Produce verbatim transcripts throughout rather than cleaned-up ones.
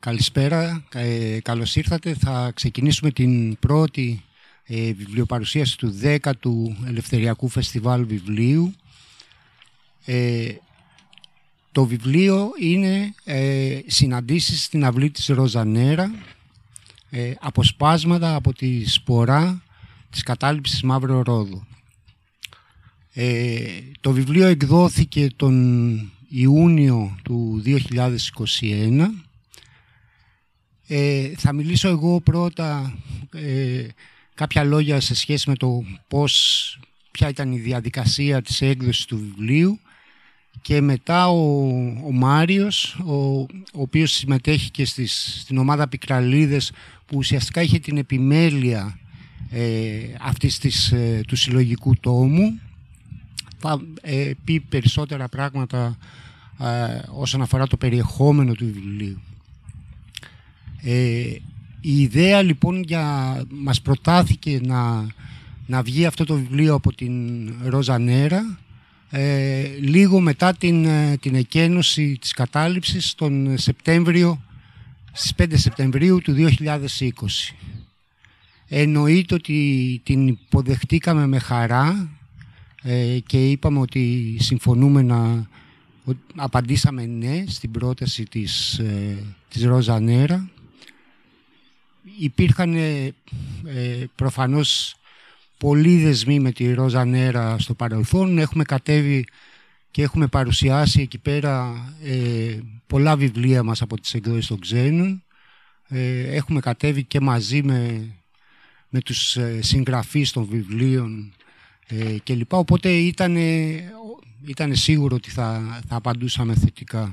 Καλησπέρα, ε, καλώς ήρθατε. Θα ξεκινήσουμε την πρώτη ε, βιβλιοπαρουσίαση του δέκατου Ελευθεριακού Φεστιβάλ Βιβλίου. Ε, το βιβλίο είναι ε, συναντήσεις στην αυλή της Ροζανέρα, ε, αποσπάσματα από τη σπορά της κατάληψης Μαύρο Ρόδο. Ε, το βιβλίο εκδόθηκε τον Ιούνιο του δύο χιλιάδες είκοσι ένα. Ε, θα μιλήσω εγώ πρώτα ε, κάποια λόγια σε σχέση με το πώς, ποια ήταν η διαδικασία της έκδοσης του βιβλίου, και μετά ο, ο Μάριος, ο, ο οποίος συμμετέχει και στις, στην ομάδα Πικραλίδες, που ουσιαστικά είχε την επιμέλεια ε, αυτής της, ε, του συλλογικού τόμου, θα ε, πει περισσότερα πράγματα ε, όσον αφορά το περιεχόμενο του βιβλίου. Ε, η ιδέα λοιπόν για, μας προτάθηκε να, να βγει αυτό το βιβλίο από την Ροζανέρα ε, λίγο μετά την, την εκένωση της κατάληψης τον Σεπτέμβριο, στις πέντε Σεπτεμβρίου του δύο χιλιάδες είκοσι. Εννοείται ότι την υποδεχτήκαμε με χαρά ε, και είπαμε ότι συμφωνούμε να απαντήσαμε ναι στην πρόταση της, ε, της Ροζανέρα. Υπήρχαν ε, προφανώς πολλοί δεσμοί με τη Ροζανέρα στο παρελθόν. Έχουμε κατέβει και έχουμε παρουσιάσει εκεί πέρα ε, πολλά βιβλία μας από τις εκδόσεις των ξένων. Ε, έχουμε κατέβει και μαζί με, με τους ε, συγγραφείς των βιβλίων ε, κλπ. Οπότε ήταν, ήταν σίγουρο ότι θα, θα απαντούσαμε θετικά.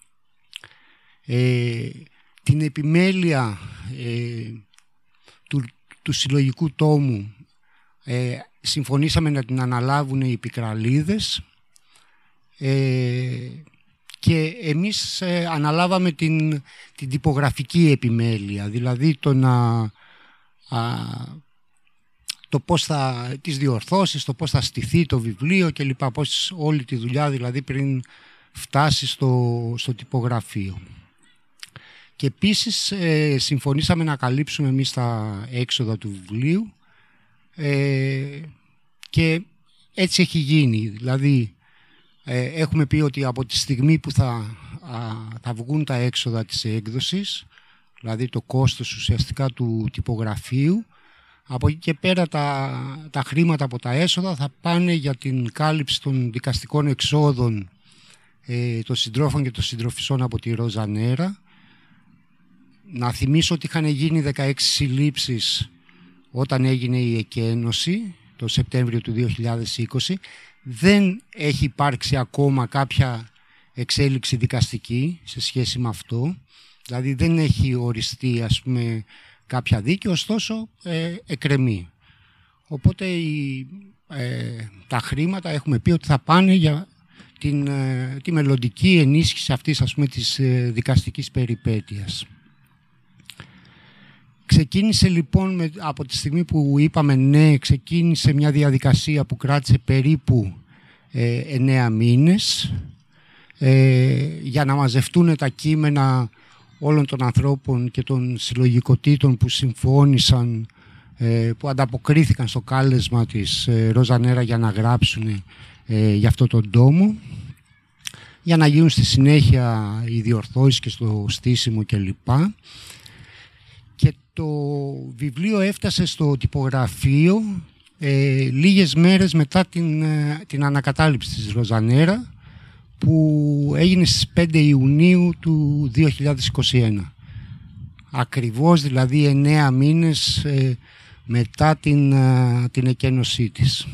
Ε, την επιμέλεια ε, του, του συλλογικού τόμου ε, συμφωνήσαμε να την αναλάβουν οι Πικραλίδες ε, και εμείς ε, αναλάβαμε την, την τυπογραφική επιμέλεια, δηλαδή το να, α, το πώς θα, τις διορθώσεις, το πώς θα στηθεί το βιβλίο και λοιπά, πώς όλη τη δουλειά δηλαδή πριν φτάσει στο, στο τυπογραφείο. Και επίσης ε, συμφωνήσαμε να καλύψουμε εμείς τα έξοδα του βιβλίου ε, και έτσι έχει γίνει. Δηλαδή ε, έχουμε πει ότι από τη στιγμή που θα, α, θα βγουν τα έξοδα της έκδοσης, δηλαδή το κόστος ουσιαστικά του τυπογραφείου, από εκεί και πέρα τα, τα χρήματα από τα έσοδα θα πάνε για την κάλυψη των δικαστικών εξόδων ε, των συντρόφων και των συντροφισσών από τη Ροζανέρα. Να θυμίσω ότι είχαν γίνει δεκαέξι συλλήψεις όταν έγινε η εκένωση, το Σεπτέμβριο του δύο χιλιάδες είκοσι. Δεν έχει υπάρξει ακόμα κάποια εξέλιξη δικαστική σε σχέση με αυτό. Δηλαδή δεν έχει οριστεί, ας πούμε, κάποια δίκη, ωστόσο ε, εκκρεμεί. Οπότε η, ε, τα χρήματα έχουμε πει ότι θα πάνε για την, ε, τη μελλοντική ενίσχυση αυτής, ας πούμε, της ε, δικαστικής περιπέτειας. Ξεκίνησε λοιπόν με, από τη στιγμή που είπαμε ναι, ξεκίνησε μια διαδικασία που κράτησε περίπου ε, εννέα μήνες ε, για να μαζευτούν τα κείμενα όλων των ανθρώπων και των συλλογικοτήτων που συμφώνησαν, ε, που ανταποκρίθηκαν στο κάλεσμα της ε, Ροζανέρα για να γράψουν ε, για αυτό τον τόμο, για να γίνουν στη συνέχεια οι διορθώσεις και στο στήσιμο κλπ. Και το βιβλίο έφτασε στο τυπογραφείο ε, λίγες μέρες μετά την, ε, την ανακατάληψη της Ροζανέρα, που έγινε στις πέντε Ιουνίου του δύο χιλιάδες είκοσι ένα. Ακριβώς δηλαδή εννέα μήνες ε, μετά την, ε, την εκένωσή της.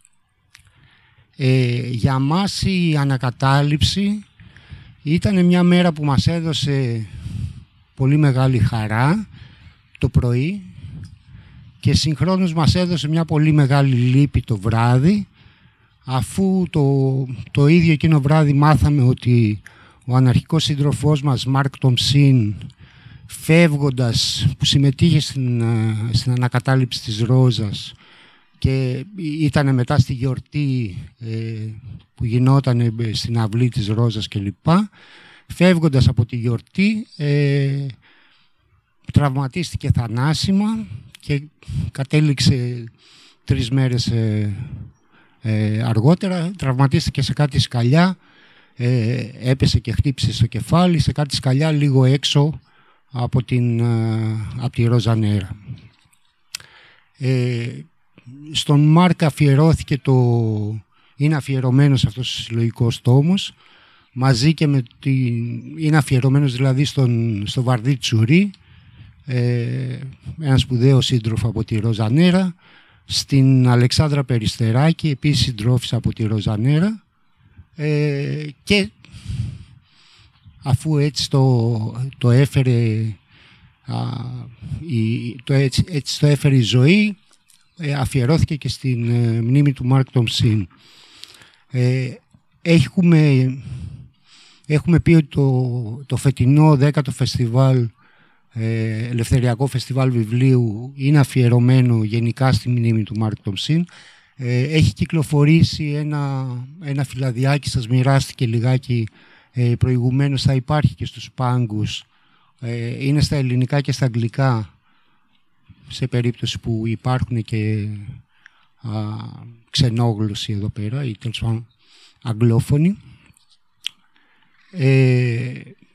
Ε, για μας η ανακατάληψη ήταν μια μέρα που μας έδωσε πολύ μεγάλη χαρά το πρωί και συγχρόνως μας έδωσε μια πολύ μεγάλη λύπη το βράδυ, αφού το, το ίδιο εκείνο βράδυ μάθαμε ότι ο αναρχικός σύντροφός μας Μάρκ Τομσίν, φεύγοντας, που συμμετείχε στην, στην ανακατάληψη της Ρόζας και ήταν μετά στη γιορτή ε, που γινόταν στην αυλή της Ρόζας κλπ, φεύγοντας από τη γιορτή ε, τραυματίστηκε θανάσιμα και κατέληξε τρεις μέρες ε, ε, αργότερα, τραυματίστηκε σε κάτι σκαλιά, ε, έπεσε και χτύπησε στο κεφάλι, σε κάτι σκαλιά λίγο έξω από, την, ε, από τη Ροζανέρα. Ε, στον Μάρκ αφιερώθηκε το... είναι αφιερωμένος αυτός ο συλλογικός τόμος, μαζί και με την... είναι αφιερωμένος δηλαδή στον, στο Βαρδί Τσουρί, ε, ένα σπουδαίο σύντροφο από τη Ροζανέρα, στην Αλεξάνδρα Περιστεράκη, επίσης συντρόφισσα από τη Ροζανέρα, ε, και αφού έτσι το, το έφερε α, η, το έτσι, έτσι το έφερε η ζωή, ε, αφιερώθηκε και στην ε, μνήμη του Μάρκ Τομσίν. Ε, έχουμε, έχουμε πει ότι το, το φετινό δέκατο φεστιβάλ, ε, Ελευθεριακό Φεστιβάλ Βιβλίου, είναι αφιερωμένο γενικά στη μνήμη του Μάρκ Τομσίν. Ε, έχει κυκλοφορήσει ένα, ένα φυλαδιάκι, σας μοιράστηκε λιγάκι ε, προηγουμένως, θα υπάρχει και στους πάγκους. Ε, είναι στα ελληνικά και στα αγγλικά, σε περίπτωση που υπάρχουν και α, ξενόγλωσσοι εδώ πέρα ή τέλος πάντων αγγλόφωνοι. Ε,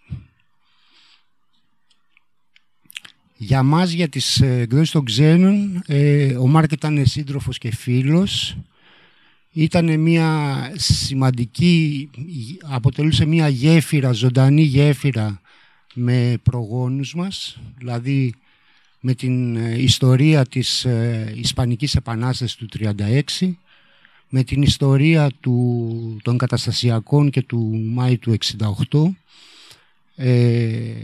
για μας, για τις εκδόσεις των ξένων, ε, ο Μάρκ ήταν σύντροφος και φίλος. Ήταν μια σημαντική, αποτελούσε μια γέφυρα, ζωντανή γέφυρα με προγόνους μας, δηλαδή με την ιστορία της ε, Ισπανικής Επανάστασης του τριάντα έξι, με την ιστορία του, των καταστασιακών και του Μάη του εξήντα οκτώ. Ε,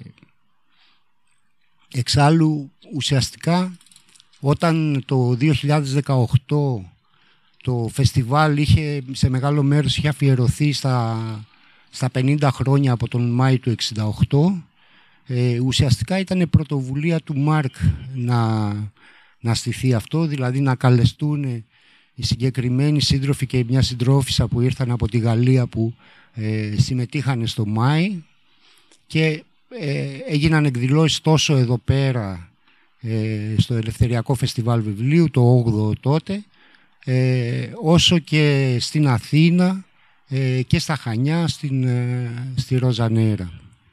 εξάλλου, ουσιαστικά, όταν το δύο χιλιάδες δεκαοκτώ το φεστιβάλ είχε, σε μεγάλο μέρος είχε αφιερωθεί στα, στα πενήντα χρόνια από τον Μάη του εξήντα οκτώ, Ε, ουσιαστικά ήταν πρωτοβουλία του Μάρκ να, να στηθεί αυτό, δηλαδή να καλεστούν οι συγκεκριμένοι σύντροφοι και μια συντρόφισσα που ήρθαν από τη Γαλλία, που ε, συμμετείχαν στο Μάη, και ε, έγιναν εκδηλώσεις τόσο εδώ πέρα ε, στο Ελευθεριακό Φεστιβάλ Βιβλίου, το όγδοο τότε, ε, όσο και στην Αθήνα ε, και στα Χανιά, στην, ε, στη Ροζανέρα.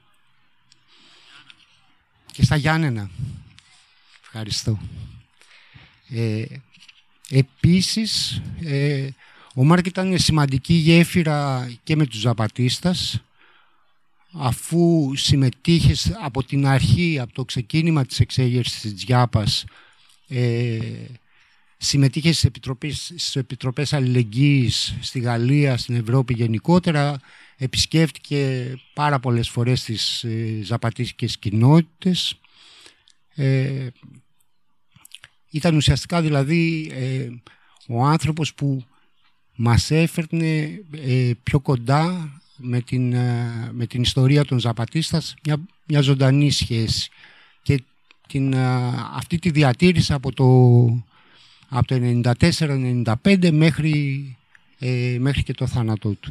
Και στα Γιάννενα. Ευχαριστώ. Ε, επίσης, ε, ο Μάρκ ήταν σημαντική γέφυρα και με τους Ζαπατίστας, αφού συμμετείχε από την αρχή, από το ξεκίνημα της εξέγερσης της Τζιάπας, ε, συμμετείχε στις επιτροπές, στις επιτροπές αλληλεγγύης στη Γαλλία, στην Ευρώπη γενικότερα, επισκέφτηκε πάρα πολλές φορές τις ε, ζαπατίστικες κοινότητες. Ε, ήταν ουσιαστικά δηλαδή ε, ο άνθρωπος που μας έφερνε ε, πιο κοντά με την, ε, με την ιστορία των Ζαπατίστας μια, μια ζωντανή σχέση, και την, ε, αυτή τη διατήρησε από το, από το ενενήντα τέσσερα ενενήντα πέντε μέχρι, ε, μέχρι και το θάνατό του.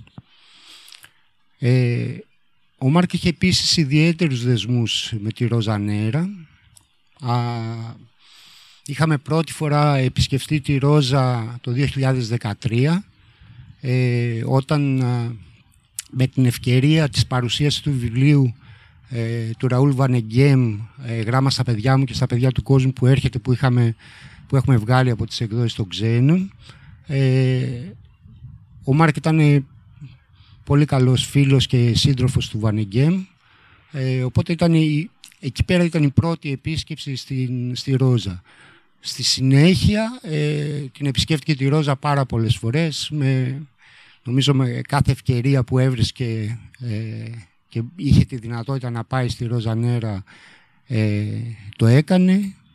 Ε, ο Μάρκ είχε επίσης ιδιαίτερους δεσμούς με τη Ροζανέρα. Α, είχαμε πρώτη φορά επισκεφτεί τη Ρόζα το δύο χιλιάδες δεκατρία, ε, όταν α, με την ευκαιρία της παρουσίασης του βιβλίου ε, του Ραούλ Βανεγκέμ, ε, «Γράμμα στα παιδιά μου και στα παιδιά του κόσμου που έρχεται», που, είχαμε, που έχουμε βγάλει από τις εκδόσεις των ξένων, ε, ο Μάρκ ήταν πολύ καλός φίλος και σύντροφος του Βανεγκέμ, ε, οπότε ήταν η, εκεί πέρα ήταν η πρώτη επίσκεψη στην, στη Ρόζα. Στη συνέχεια ε, την επισκέφτηκε τη Ρόζα πάρα πολλές φορές, με, νομίζω με κάθε ευκαιρία που έβρισκε ε, και είχε τη δυνατότητα να πάει στη Ροζανέρα, ε, το έκανε.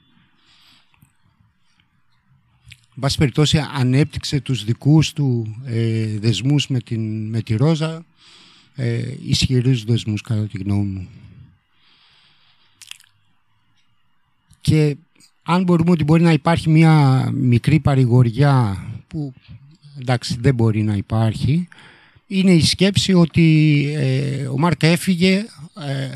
Εν πάση περιπτώσει, ανέπτυξε τους δικούς του ε, δεσμούς με, την, με τη Ρόζα, ε, ισχυρούς δεσμούς κατά τη γνώμη μου. Και αν μπορούμε ότι μπορεί να υπάρχει μια μικρή παρηγοριά, που εντάξει δεν μπορεί να υπάρχει, είναι η σκέψη ότι ε, ο Μάρκ έφυγε ε,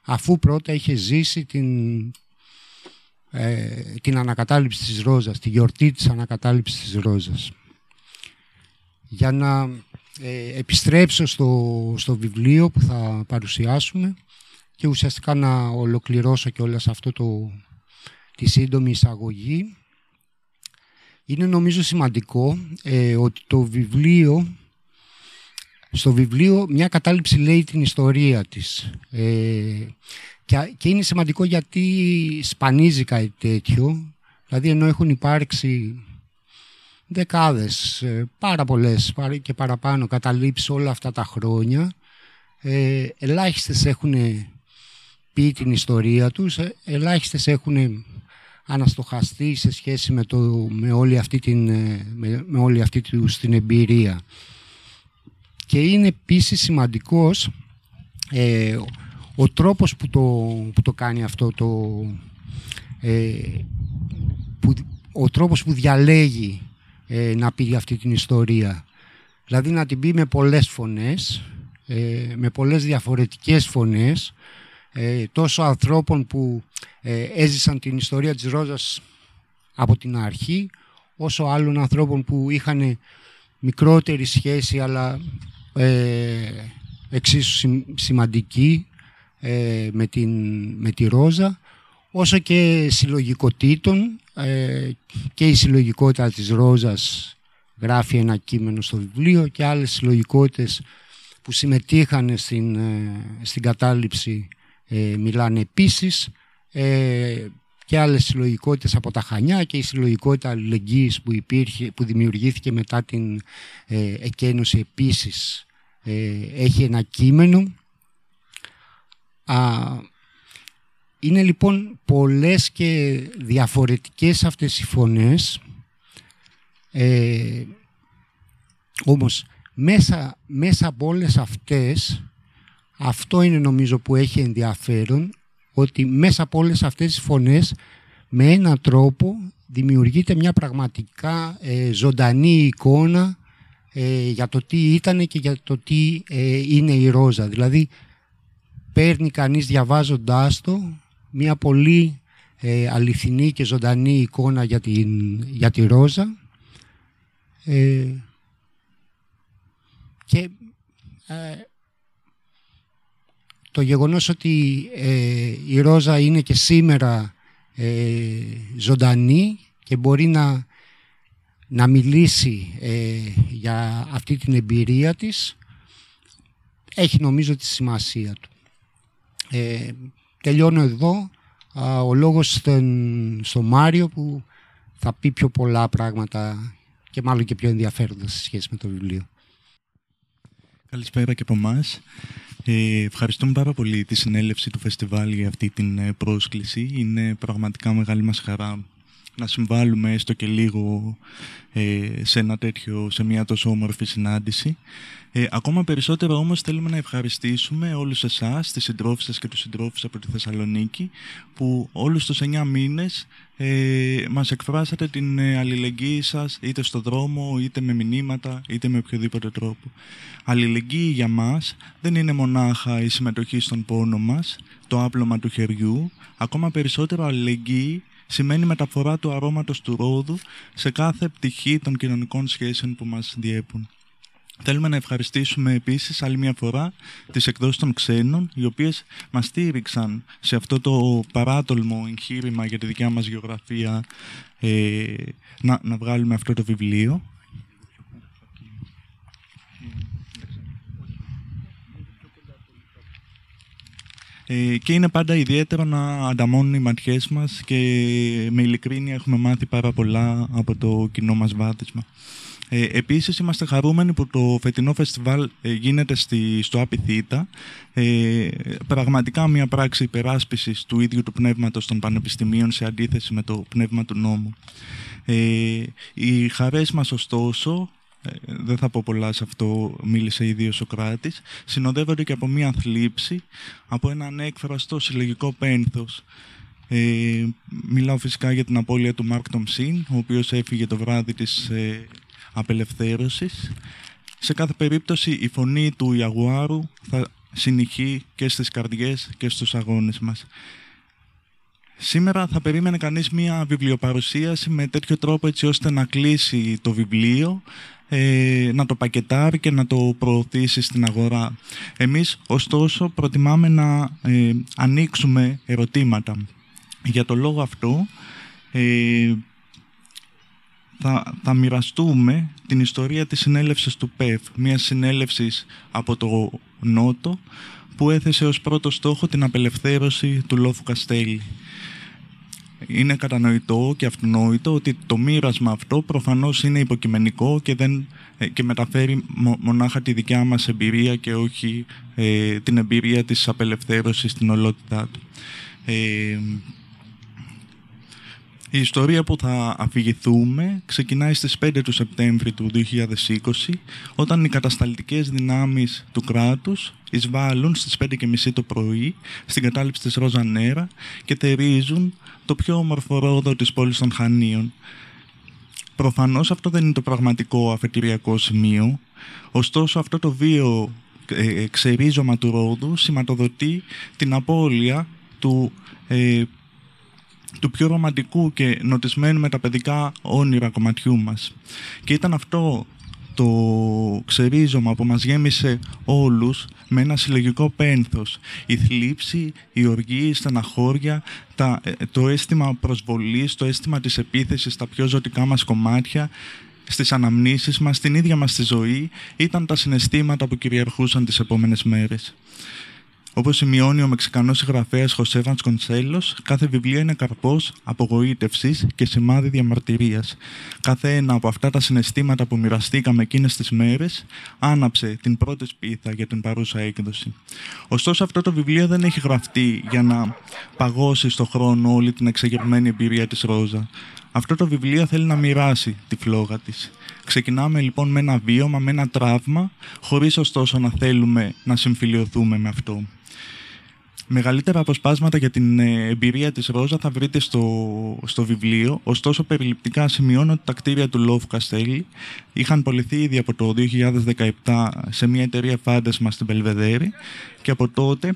αφού πρώτα είχε ζήσει την, ε, την ανακατάληψη της Ρόζας, τη γιορτή της ανακατάληψης της Ρόζας. Για να ε, επιστρέψω στο, στο βιβλίο που θα παρουσιάσουμε και ουσιαστικά να ολοκληρώσω και όλα σε αυτό το, τη σύντομη εισαγωγή, είναι νομίζω σημαντικό ε, ότι το βιβλίο, στο βιβλίο μια κατάληψη λέει την ιστορία της. Ε, και, και είναι σημαντικό γιατί σπανίζει κάτι τέτοιο. Δηλαδή ενώ έχουν υπάρξει δεκάδες, πάρα πολλές και παραπάνω καταλήψεις όλα αυτά τα χρόνια, ε, ελάχιστες έχουν πει την ιστορία τους, ε, ελάχιστες έχουν αναστοχαστεί σε σχέση με, το, με, όλη αυτή την, με, με όλη αυτή τους την εμπειρία. Και είναι επίσης σημαντικός ε, ο, ο τρόπος που το, που το κάνει αυτό, το, ε, που, ο τρόπος που διαλέγει ε, να πει αυτή την ιστορία. Δηλαδή να την πει με πολλές φωνές, ε, με πολλές διαφορετικές φωνές, ε, τόσο ανθρώπων που ε, έζησαν την ιστορία της Ρόζας από την αρχή, όσο άλλων ανθρώπων που είχαν μικρότερη σχέση αλλά ε, εξίσου σημαντική ε, με, την, με τη Ρόζα, όσο και συλλογικοτήτων, ε, και η συλλογικότητα της Ρόζας γράφει ένα κείμενο στο βιβλίο και άλλες συλλογικότητες που συμμετείχαν στην, ε, στην κατάληψη ε, μιλάνε επίσης, ε, και άλλες συλλογικότητες από τα Χανιά και η συλλογικότητα αλληλεγγύης που, υπήρχε, που δημιουργήθηκε μετά την ε, εκένωση επίσης ε, έχει ένα κείμενο. Α, είναι λοιπόν πολλές και διαφορετικές αυτές οι φωνές, ε, όμως μέσα, μέσα από όλες αυτές, αυτό είναι νομίζω που έχει ενδιαφέρον, ότι μέσα από όλες αυτές τις φωνές με έναν τρόπο δημιουργείται μια πραγματικά ε, ζωντανή εικόνα ε, για το τι ήταν και για το τι ε, είναι η Ρόζα. Δηλαδή παίρνει κανείς διαβάζοντάς το μια πολύ ε, αληθινή και ζωντανή εικόνα για, την, για τη Ρόζα, ε, και ε, το γεγονός ότι ε, η Ρόζα είναι και σήμερα ε, ζωντανή και μπορεί να, να μιλήσει ε, για αυτή την εμπειρία της, έχει νομίζω τη σημασία του. Ε, τελειώνω εδώ. Α, ο λόγος στον, στο Μάριο που θα πει πιο πολλά πράγματα και μάλλον και πιο ενδιαφέροντα σε σχέση με το βιβλίο. Καλησπέρα και από εμάς. Ε, ευχαριστούμε πάρα πολύ τη συνέλευση του φεστιβάλ για αυτή την πρόσκληση. Είναι πραγματικά μεγάλη μας χαρά να συμβάλλουμε έστω και λίγο ε, σε, ένα τέτοιο, σε μια τόσο όμορφη συνάντηση. Ε, ακόμα περισσότερο όμως θέλουμε να ευχαριστήσουμε όλους εσάς, τις συντρόφισσες και τους συντρόφους από τη Θεσσαλονίκη, που όλους τους εννιά μήνες ε, μας εκφράσατε την αλληλεγγύη σας, είτε στο δρόμο, είτε με μηνύματα, είτε με οποιοδήποτε τρόπο. Αλληλεγγύη για μας δεν είναι μονάχα η συμμετοχή στον πόνο μας, το άπλωμα του χεριού, ακόμα περισσότερο αλληλεγγύη σημαίνει μεταφορά του αρώματος του ρόδου σε κάθε πτυχή των κοινωνικών σχέσεων που μας διέπουν. Θέλουμε να ευχαριστήσουμε επίσης άλλη μια φορά τις εκδόσεις των ξένων, οι οποίες μας στήριξαν σε αυτό το παράτολμο εγχείρημα για τη δικιά μας γεωγραφία, ε, να, να βγάλουμε αυτό το βιβλίο. Ε, και είναι πάντα ιδιαίτερο να ανταμώνουν οι ματιές μας και με ειλικρίνεια έχουμε μάθει πάρα πολλά από το κοινό μας βάδισμα. Ε, επίσης είμαστε χαρούμενοι που το φετινό φεστιβάλ ε, γίνεται στη, στο Απιθύτα, ε, πραγματικά μια πράξη υπεράσπισης του ίδιου του πνεύματος των πανεπιστημίων σε αντίθεση με το πνεύμα του νόμου. Ε, οι χαρές μας ωστόσο, ε, δεν θα πω πολλά σε αυτό, μίλησε ήδη ο Σωκράτης, συνοδεύονται και από μια θλίψη, από ένα ανέκφραστο συλλογικό πένθος. Ε, μιλάω φυσικά για την απώλεια του Μάρκ Τομσίν, ο οποίος έφυγε το βράδυ της ε, απελευθέρωσης. Σε κάθε περίπτωση η φωνή του Ιαγουάρου θα συνηχεί και στις καρδιές και στους αγώνες μας. Σήμερα θα περίμενε κανείς μία βιβλιοπαρουσίαση με τέτοιο τρόπο έτσι ώστε να κλείσει το βιβλίο, ε, να το πακετάρει και να το προωθήσει στην αγορά. Εμείς, ωστόσο, προτιμάμε να ε, ανοίξουμε ερωτήματα. Για το λόγο αυτό, ε, θα, θα μοιραστούμε την ιστορία της συνέλευσης του ΠΕΒ, μια συνέλευσης από το Νότο, που έθεσε ως πρώτο στόχο την απελευθέρωση του Λόφου Καστέλη. Είναι κατανοητό και αυτονόητο ότι το μοίρασμα αυτό προφανώς είναι υποκειμενικό και, δεν, και μεταφέρει μονάχα τη δικιά μας εμπειρία και όχι ε, την εμπειρία της απελευθέρωσης στην ολότητά του. Ε, Η ιστορία που θα αφηγηθούμε ξεκινάει στις πέντε του Σεπτέμβρη του δύο χιλιάδες είκοσι, όταν οι κατασταλτικές δυνάμεις του κράτους εισβάλλουν στις πέντε και μισή το πρωί στην κατάληψη της Ρόζα Νέρα και θερίζουν το πιο όμορφο ρόδο της πόλης των Χανίων. Προφανώς αυτό δεν είναι το πραγματικό αφετηριακό σημείο, ωστόσο αυτό το βίο ε, ξερίζωμα του ρόδου σηματοδοτεί την απώλεια του ε, του πιο ρομαντικού και νοτισμένου με τα παιδικά όνειρα κομματιού μας. Και ήταν αυτό το ξερίζωμα που μας γέμισε όλους με ένα συλλογικό πένθος. Η θλίψη, η οργή, η στεναχώρια, τα, το αίσθημα προσβολής, το αίσθημα της επίθεσης στα πιο ζωτικά μας κομμάτια, στις αναμνήσεις μας, στην ίδια μας τη ζωή, ήταν τα συναισθήματα που κυριαρχούσαν τις επόμενες μέρες. Όπως σημειώνει ο Μεξικανός συγγραφέας Χωσέ Βασκονσέλος, κάθε βιβλίο είναι καρπός απογοήτευσης και σημάδι διαμαρτυρίας. Κάθε ένα από αυτά τα συναισθήματα που μοιραστήκαμε εκείνες τις μέρες άναψε την πρώτη σπίθα για την παρούσα έκδοση. Ωστόσο, αυτό το βιβλίο δεν έχει γραφτεί για να παγώσει στο χρόνο όλη την εξεγερμένη εμπειρία της Ρόζα. Αυτό το βιβλίο θέλει να μοιράσει τη φλόγα της. Ξεκινάμε λοιπόν με ένα βίωμα, με ένα τραύμα, χωρίς ωστόσο να θέλουμε να συμφιλιωθούμε με αυτό. Μεγαλύτερα αποσπάσματα για την εμπειρία της Ρόζα θα βρείτε στο, στο βιβλίο, ωστόσο περιληπτικά σημειώνω ότι τα κτίρια του Λόφου Καστέλη είχαν πωληθεί ήδη από το δύο χιλιάδες δεκαεπτά σε μια εταιρεία φάντασμα στην Μπελβεδέρη και από τότε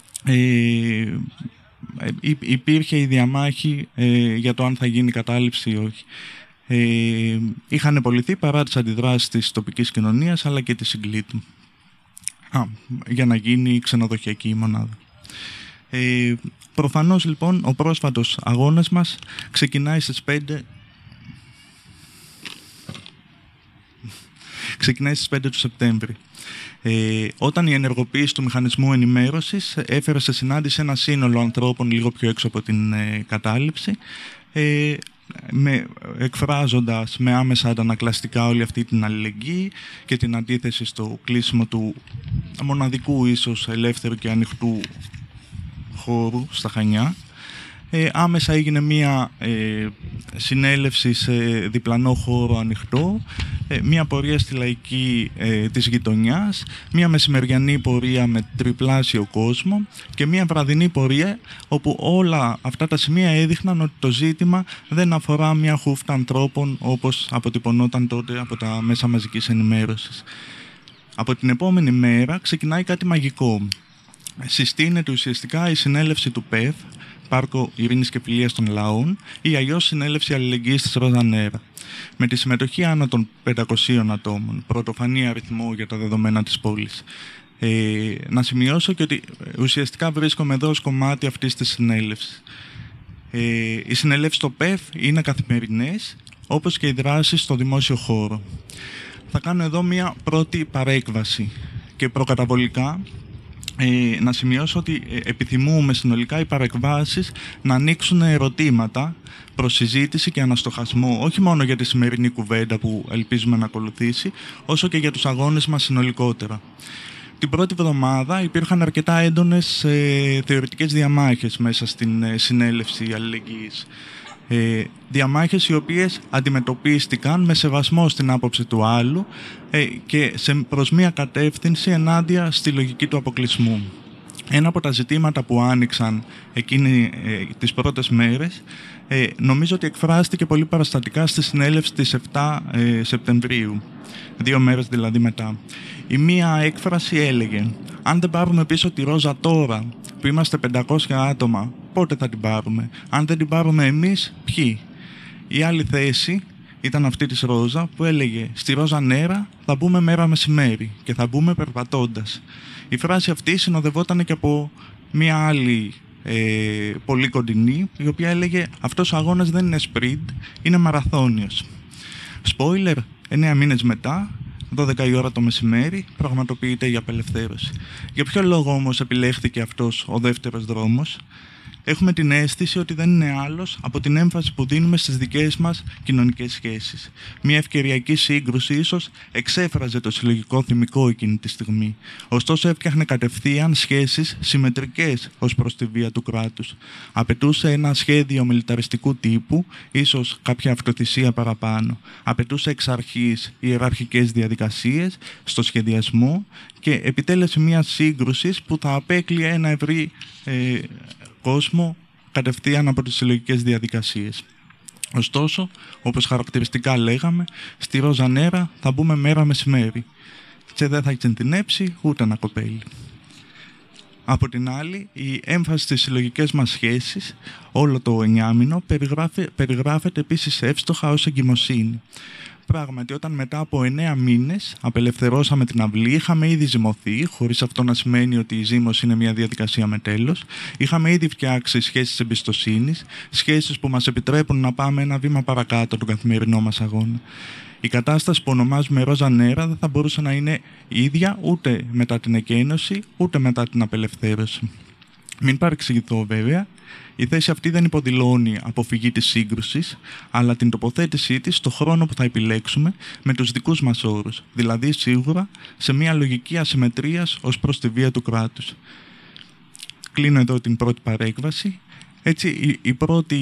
ε, υπήρχε η διαμάχη ε, για το αν θα γίνει κατάληψη ή όχι. Ε, είχαν πωληθεί παρά τις αντιδράσεις της τοπικής κοινωνίας αλλά και της συγκλήτου Α, για να γίνει ξενοδοχειακή μονάδα. Ε, προφανώς λοιπόν ο πρόσφατος αγώνας μας ξεκινάει στις πέντε ξεκινάει στις πέντε του Σεπτέμβρη. Ε, όταν η ενεργοποίηση του μηχανισμού ενημέρωσης έφερε σε συνάντηση ένα σύνολο ανθρώπων λίγο πιο έξω από την ε, κατάληψη, ε, με, εκφράζοντας με άμεσα αντανακλαστικά όλη αυτή την αλληλεγγύη και την αντίθεση στο κλείσιμο του μοναδικού ίσως ελεύθερου και ανοιχτού χώρου στα Χανιά. Ε, άμεσα έγινε μία ε, συνέλευση σε διπλανό χώρο ανοιχτό, ε, μία πορεία στη λαϊκή ε, της γειτονιάς, μία μεσημεριανή πορεία με τριπλάσιο κόσμο και μία βραδινή πορεία όπου όλα αυτά τα σημεία έδειχναν ότι το ζήτημα δεν αφορά μία χούφτα ανθρώπων όπως αποτυπωνόταν τότε από τα μέσα μαζικής ενημέρωσης. Από την επόμενη μέρα ξεκινάει κάτι μαγικό. Συστήνεται ουσιαστικά η συνέλευση του ΠΕΒ, Πάρκο Ειρήνης και Φιλίας των Λαών, ή αλλιώς Συνέλευση Αλληλεγγύης της Ρόζα Νέρα, με τη συμμετοχή άνω των πεντακοσίων ατόμων, πρωτοφανή αριθμό για τα δεδομένα της πόλης. Ε, να σημειώσω και ότι ουσιαστικά βρίσκομαι εδώ ως κομμάτι αυτής της συνέλευσης. Ε, οι συνελεύσεις στο ΠΕΒ είναι καθημερινές, όπως και οι δράσεις στο δημόσιο χώρο. Θα κάνω εδώ μία πρώτη παρέκβαση και προκαταβολικά Ε, να σημειώσω ότι επιθυμούμε συνολικά οι παρεκβάσεις να ανοίξουν ερωτήματα προς συζήτηση και αναστοχασμό, όχι μόνο για τη σημερινή κουβέντα που ελπίζουμε να ακολουθήσει, όσο και για τους αγώνες μας συνολικότερα. Την πρώτη εβδομάδα υπήρχαν αρκετά έντονες ε, θεωρητικές διαμάχες μέσα στην ε, συνέλευση αλληλεγγύης. Ε, διαμάχες οι οποίες αντιμετωπίστηκαν με σεβασμό στην άποψη του άλλου ε, και σε, προς μία κατεύθυνση ενάντια στη λογική του αποκλεισμού. Ένα από τα ζητήματα που άνοιξαν εκείνη ε, τις πρώτες μέρες, ε, νομίζω ότι εκφράστηκε πολύ παραστατικά στη συνέλευση της επτά ε, Σεπτεμβρίου, δύο μέρες δηλαδή μετά. Η μία έκφραση έλεγε: αν δεν πάρουμε πίσω τη Ρόζα τώρα, που είμαστε πεντακόσια άτομα, πότε θα την πάρουμε? Αν δεν την πάρουμε εμείς, ποιοι? Η άλλη θέση ήταν αυτή της Ρόζα, που έλεγε: στη Ρόζα Νέρα θα μπούμε μέρα μεσημέρι και θα μπούμε περπατώντας. Η φράση αυτή συνοδευόταν και από μία άλλη ε, πολύ κοντινή, η οποία έλεγε: αυτός ο αγώνας δεν είναι σπριντ, είναι μαραθώνιος. Spoiler, εννέα μήνες μετά, δώδεκα η ώρα το μεσημέρι, πραγματοποιείται η απελευθέρωση. Για ποιο λόγο όμως επιλέχθηκε αυτός ο δεύτερος δρόμος? Έχουμε την αίσθηση ότι δεν είναι άλλος από την έμφαση που δίνουμε στις δικές μας κοινωνικές σχέσεις. Μια ευκαιριακή σύγκρουση ίσως εξέφραζε το συλλογικό θυμικό εκείνη τη στιγμή. Ωστόσο έφτιαχνε κατευθείαν σχέσεις συμμετρικές ως προς τη βία του κράτους. Απαιτούσε ένα σχέδιο μιλιταριστικού τύπου, ίσως κάποια αυτοθυσία παραπάνω. Απαιτούσε εξ αρχής ιεραρχικές διαδικασίες στο σχεδιασμό και επιτέλεση μιας σύγκρουσης που θα απέκλειε ένα ευρύ ε, κόσμο κατευθείαν από τις συλλογικές διαδικασίες. Ωστόσο, όπως χαρακτηριστικά λέγαμε, στη Ρόζα Νέρα θα μπούμε μέρα μεσημέρι και δεν θα κινδυνεύσει ούτε ένα κοπέλι. Από την άλλη, η έμφαση στις συλλογικές μας σχέσεις όλο το εννιάμηνο περιγράφεται επίσης εύστοχα ως εγκυμοσύνη. Πράγματι, όταν μετά από εννέα μήνες απελευθερώσαμε την αυλή, είχαμε ήδη ζυμωθεί, χωρίς αυτό να σημαίνει ότι η ζύμωση είναι μια διαδικασία με τέλος. Είχαμε ήδη φτιάξει σχέσεις εμπιστοσύνης, σχέσεις που μας επιτρέπουν να πάμε ένα βήμα παρακάτω τον καθημερινό μας αγώνα. Η κατάσταση που ονομάζουμε Ρόζα Νέρα δεν θα μπορούσε να είναι ίδια ούτε μετά την εκένωση, ούτε μετά την απελευθέρωση. Μην παρεξηγηθώ βέβαια, η θέση αυτή δεν υποδηλώνει αποφυγή της σύγκρουσης, αλλά την τοποθέτησή της στο χρόνο που θα επιλέξουμε με τους δικούς μας όρους, δηλαδή σίγουρα σε μια λογική ασυμμετρίας ως προς τη βία του κράτους. Κλείνω εδώ την πρώτη παρέκβαση. Έτσι, η, η πρώτη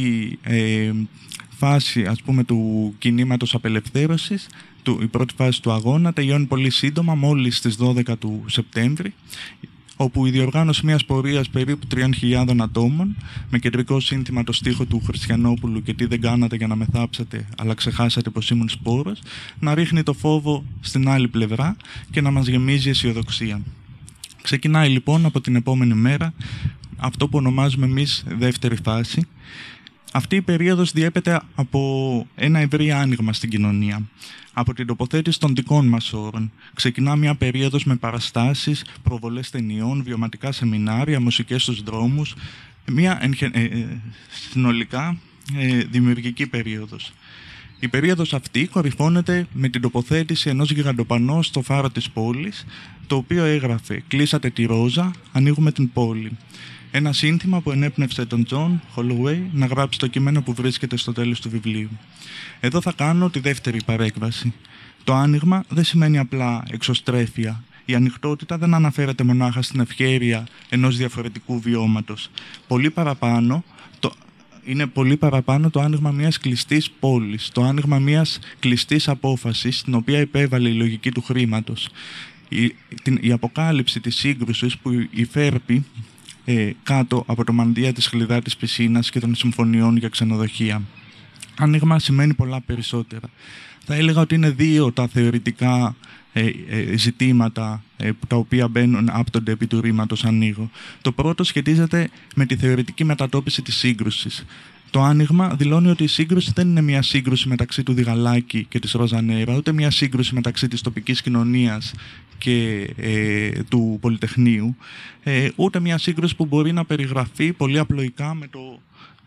ε, φάση, ας πούμε, του κινήματος απελευθέρωσης, του, η πρώτη φάση του αγώνα τελειώνει πολύ σύντομα, μόλις στις δώδεκα του Σεπτέμβρη, όπου η διοργάνωση μιας πορείας περίπου τριών χιλιάδων ατόμων, με κεντρικό σύνθημα το στίχο του Χριστιανόπουλου «Και τι δεν κάνατε για να με θάψετε, αλλά ξεχάσατε πως ήμουν σπόρος», να ρίχνει το φόβο στην άλλη πλευρά και να μας γεμίζει αισιοδοξία. Ξεκινάει λοιπόν από την επόμενη μέρα αυτό που ονομάζουμε εμείς δεύτερη φάση. Αυτή η περίοδος διέπεται από ένα ευρύ άνοιγμα στην κοινωνία. Από την τοποθέτηση των δικών μας όρων. Ξεκινά μια περίοδος με παραστάσεις, προβολές ταινιών, βιωματικά σεμινάρια, μουσικές στους δρόμους. Μια ε, ε, συνολικά ε, δημιουργική περίοδος. Η περίοδος αυτή κορυφώνεται με την τοποθέτηση ενός γιγαντοπανό στο φάρο της πόλης, το οποίο έγραφε «Κλείσατε τη Ρόζα, ανοίγουμε την πόλη». Ένα σύνθημα που ενέπνευσε τον Τζον Holloway να γράψει το κείμενο που βρίσκεται στο τέλος του βιβλίου. Εδώ θα κάνω τη δεύτερη παρέκβαση. Το άνοιγμα δεν σημαίνει απλά εξωστρέφεια. Η ανοιχτότητα δεν αναφέρεται μονάχα στην ευχέρεια ενός διαφορετικού βιώματος. Πολύ παραπάνω, το... είναι πολύ παραπάνω το άνοιγμα μιας κλειστής πόλης, το άνοιγμα μιας κλειστής απόφασης, την οποία υπέβαλε η λογική του χρήματος. Η, την... η αποκάλυψη της σύγκρουσης που υφέρπει Ε, κάτω από το μανδύα της χλιδά της πισίνας και των συμφωνιών για ξενοδοχεία. Άνοιγμα σημαίνει πολλά περισσότερα. Θα έλεγα ότι είναι δύο τα θεωρητικά ε, ε, ζητήματα ε, τα οποία μπαίνουν άπτονται επί του ρήματος ανοίγω. Το πρώτο σχετίζεται με τη θεωρητική μετατόπιση της σύγκρουσης. Το άνοιγμα δηλώνει ότι η σύγκρουση δεν είναι μια σύγκρουση μεταξύ του Διγαλάκη και της Ρόζα Νέρα, ούτε μια σύγκρουση μεταξύ της τοπικής κοινωνίας και ε, του Πολυτεχνείου, ε, ούτε μια σύγκρουση που μπορεί να περιγραφεί πολύ απλοϊκά με το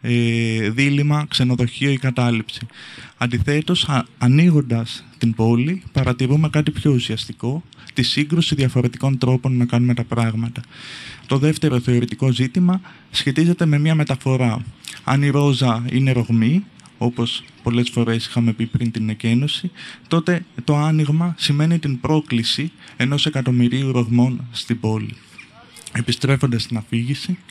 ε, δίλημμα ξενοδοχείο ή κατάληψη. Αντιθέτως, α, ανοίγοντας την πόλη, παρατηρούμε κάτι πιο ουσιαστικό, τη σύγκρουση διαφορετικών τρόπων να κάνουμε τα πράγματα. Το δεύτερο θεωρητικό ζήτημα σχετίζεται με μια μεταφορά. Αν η Ρόζα είναι ρογμή, όπως πολλές φορές είχαμε πει πριν την εκένωση, τότε το άνοιγμα σημαίνει την πρόκληση ενός εκατομμυρίου ρογμών στην πόλη. Επιστρέφοντας στην αφήγηση,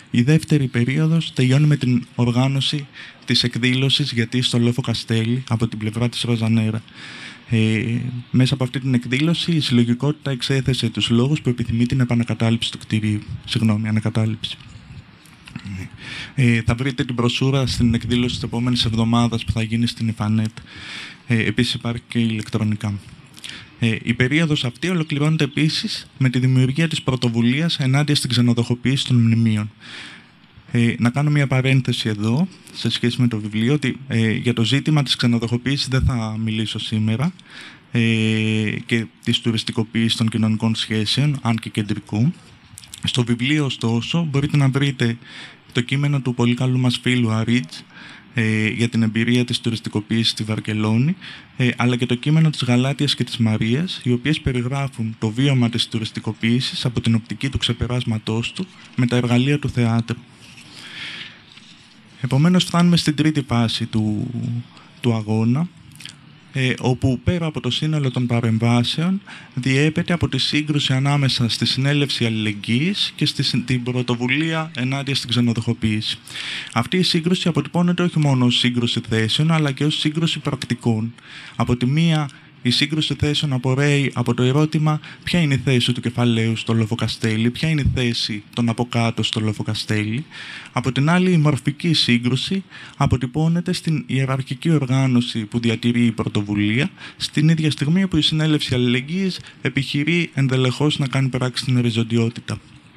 Η δεύτερη περίοδος τελειώνει με την οργάνωση της εκδήλωσης «Γιατί στο Λόφο Καστέλι» από την πλευρά της Ροζανέρα. Ε, μέσα από αυτή την εκδήλωση η συλλογικότητα εξέθεσε τους λόγους που επιθυμεί την επανακατάληψη του κτηρίου. Συγγνώμη, ανακατάληψη. Ε, θα βρείτε την μπροσούρα στην εκδήλωση της επόμενης εβδομάδας που θα γίνει στην Ιφανέτ. Ε, επίσης υπάρχει και ηλεκτρονικά. Ε, η περίοδος αυτή ολοκληρώνεται επίσης με τη δημιουργία της πρωτοβουλίας ενάντια στην ξενοδοχοποίηση των μνημείων. Ε, να κάνω μια παρένθεση εδώ, σε σχέση με το βιβλίο, ότι ε, για το ζήτημα της ξενοδοχοποίησης δεν θα μιλήσω σήμερα ε, και της τουριστικοποίησης των κοινωνικών σχέσεων, αν και κεντρικού. Στο βιβλίο, ωστόσο, μπορείτε να βρείτε το κείμενο του πολύ καλού μας φίλου Αρίτς ε, για την εμπειρία της τουριστικοποίησης στη Βαρκελόνη, ε, αλλά και το κείμενο της Γαλάτειας και της Μαρίας, οι οποίες περιγράφουν το βίωμα της τουριστικοποίησης από την οπτική του ξεπεράσματός του με τα εργαλεία του θεάτρου. Επομένως, φτάνουμε στην τρίτη φάση του, του αγώνα, ε, όπου πέρα από το σύνολο των παρεμβάσεων διέπεται από τη σύγκρουση ανάμεσα στη Συνέλευση Αλληλεγγύης και στη, την πρωτοβουλία ενάντια στην ξενοδοχοποίηση. Αυτή η σύγκρουση αποτυπώνεται όχι μόνο ως σύγκρουση θέσεων, αλλά και ως σύγκρουση πρακτικών. Από τη μία, η σύγκρουση θέσεων απορρέει από το ερώτημα ποια είναι η θέση του κεφαλαίου στο Λόφο Καστέλι, ποια είναι η θέση των από κάτω στο Λόφο Καστέλι. Από την άλλη, η μορφική σύγκρουση αποτυπώνεται στην ιεραρχική οργάνωση που διατηρεί η πρωτοβουλία, στην ίδια στιγμή που η Συνέλευση Αλληλεγγύης επιχειρεί ενδελεχώς να κάνει πράξη στην οριζοντιότητα.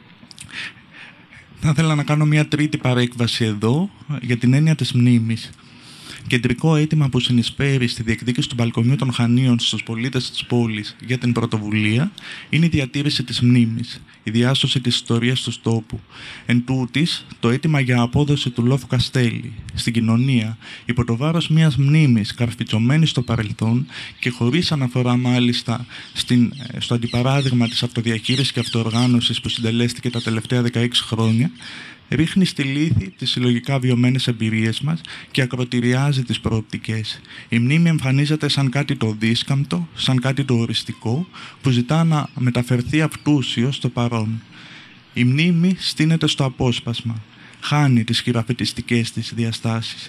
Θα ήθελα να κάνω μια τρίτη παρέκβαση εδώ για την έννοια της μνήμης. Κεντρικό αίτημα που συνεισφέρει στη διεκδίκηση του μπαλκονιού των Χανίων στους πολίτες της πόλης για την πρωτοβουλία είναι η διατήρηση της μνήμης, η διάσωση της ιστορίας του τόπου. Εν τούτης, το αίτημα για απόδοση του Λόφου Καστέλι στην κοινωνία υπό το βάρος μιας μνήμης καρφιτσωμένης στο παρελθόν και χωρίς αναφορά μάλιστα στην, στο αντιπαράδειγμα της αυτοδιαχείρισης και αυτοοργάνωσης που συντελέστηκε τα τελευταία δεκαέξι χρόνια, ρίχνει στη λύθη τις συλλογικά βιωμένες εμπειρίες μας και ακροτηριάζει τις προοπτικές. Η μνήμη εμφανίζεται σαν κάτι το δίσκαμπτο, σαν κάτι το οριστικό, που ζητά να μεταφερθεί αυτούσιο στο παρόν. Η μνήμη στείνεται στο απόσπασμα, χάνει τις χειραφετιστικές της διαστάσεις.